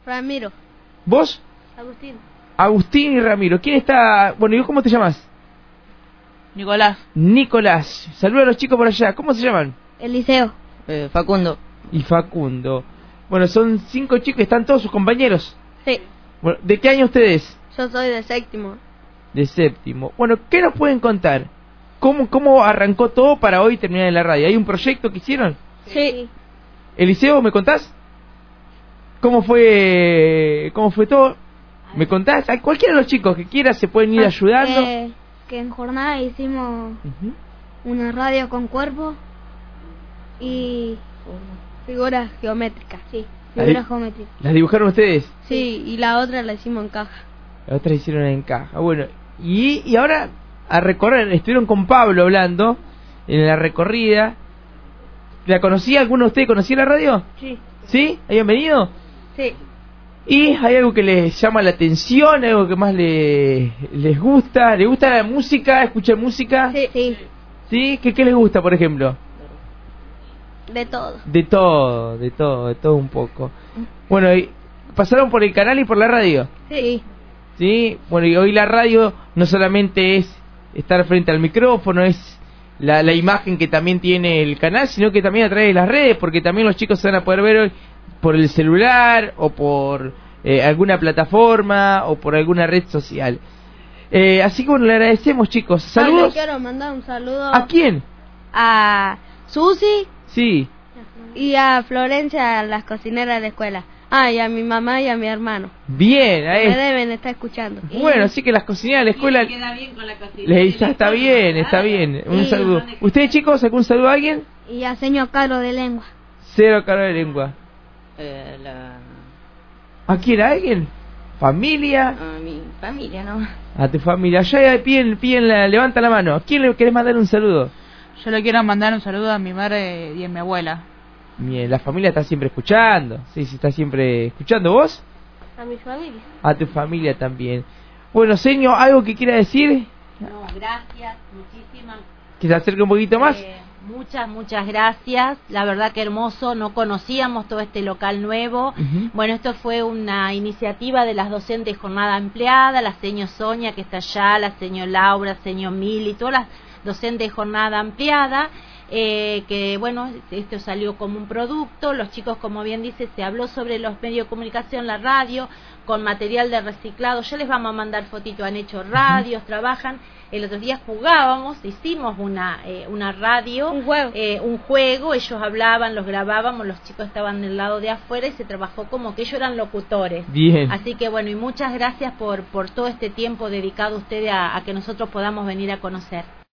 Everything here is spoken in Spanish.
Ramiro. ¿Vos? Agustín. Agustín y Ramiro. ¿Quién está? Bueno, ¿y vos cómo te llamas? Nicolás. Nicolás. Saluda a los chicos por allá. ¿Cómo se llaman? Eliseo. Facundo. Y Facundo. Bueno, son 5 chicos, ¿están todos sus compañeros? Sí. Bueno, ¿de qué año ustedes? Yo soy de séptimo. De séptimo. Bueno, ¿qué nos pueden contar? ¿Cómo arrancó todo para hoy terminar en la radio? ¿Hay un proyecto que hicieron? Sí. Eliseo, ¿me contás? ¿Cómo fue todo? ¿Me contás? A cualquiera de los chicos que quiera se pueden ir ayudando. Que en jornada hicimos una radio con cuerpo y figuras geométricas. Sí, figuras geométricas. ¿Las dibujaron ustedes? Sí, y la otra la hicimos en caja. La otra hicieron en caja. Bueno, y ahora a recorrer, estuvieron con Pablo hablando en la recorrida. ¿La conocía? ¿Alguno de ustedes conocía la radio? Sí. ¿Sí? ¿Habían venido? Sí. ¿Y hay algo que les llama la atención? ¿Algo que más les gusta? ¿Les gusta la música? ¿Escuchar música? Sí. Sí. ¿Sí? ¿Qué les gusta, por ejemplo? De todo. De todo un poco. Bueno, ¿y pasaron por el canal y por la radio? Sí. ¿Sí? Bueno, y hoy la radio no solamente es estar frente al micrófono, es la imagen que también tiene el canal, sino que también a través de las redes, porque también los chicos se van a poder ver hoy por el celular o por alguna plataforma o por alguna red social. Así que bueno, le agradecemos, chicos. Saludos. Quiero mandar un saludo. ¿A quién? A Susi. Sí. Y a Florencia, las cocineras de la escuela. Ah, y a mi mamá y a mi hermano. Bien, me deben estar escuchando. Bueno, así que las cocineras de la escuela... Queda bien con la cocina. Está bien. Un saludo. ¿Ustedes, chicos, algún saludo a alguien? Y a señor Caro de lengua. Cero Caro de lengua. ¿A quién? ¿A alguien? ¿Familia? A mi familia, ¿no? A tu familia. Allá piden levanta la mano. ¿A quién le querés mandar un saludo? Yo le quiero mandar un saludo a mi madre y a mi abuela. Bien, la familia está siempre escuchando. Sí, está siempre escuchando. ¿Vos? A mi familia. A tu familia también. Bueno, señor, ¿algo que quiera decir? No, gracias, muchísimas. ¿Que se acerque un poquito más? Muchas gracias. La verdad que hermoso. No conocíamos todo este local nuevo. Bueno, esto fue una iniciativa de las docentes jornada empleada, la señor Sonia que está allá, la señor Laura, señor Mili, todas las docentes de jornada ampliada. Que bueno, esto salió como un producto. Los chicos, como bien dice, se habló sobre los medios de comunicación, la radio, con material de reciclado. Ya les vamos a mandar fotitos, han hecho radios, trabajan. El otro día jugábamos, hicimos una radio, un juego, ellos hablaban, los grabábamos, los chicos estaban del lado de afuera y se trabajó como que ellos eran locutores. Bien. Así que bueno, y muchas gracias por todo este tiempo dedicado a ustedes a que nosotros podamos venir a conocer.